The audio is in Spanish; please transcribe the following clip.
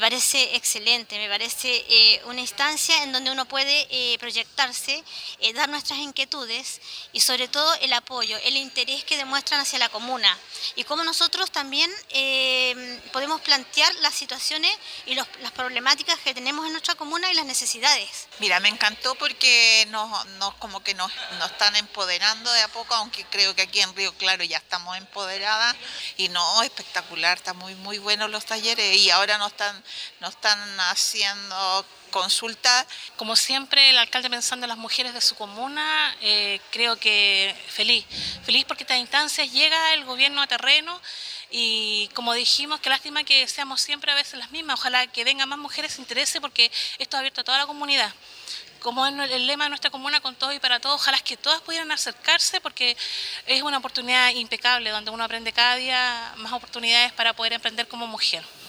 parece excelente, me parece una instancia en donde uno puede proyectarse, dar nuestras inquietudes y sobre todo el apoyo, el interés que demuestran hacia la comuna y cómo nosotros también podemos plantear las situaciones y las problemáticas que tenemos en nuestra comuna y las necesidades. Mira, me encantó porque como que nos están empoderando de a poco, aunque creo que aquí en Río Claro ya estamos empoderadas y no, espectacular, está muy buenos los talleres y ahora nos están haciendo consultas. Como siempre, el alcalde pensando en las mujeres de su comuna, creo que feliz porque estas instancias llega el gobierno a terreno y como dijimos, qué lástima que seamos siempre a veces las mismas, ojalá que vengan más mujeres se interese porque esto es abierto a toda la comunidad. Como es el lema de nuestra comuna, con todos y para todos, ojalá que todas pudieran acercarse porque es una oportunidad impecable donde uno aprende cada día más oportunidades para poder emprender como mujer.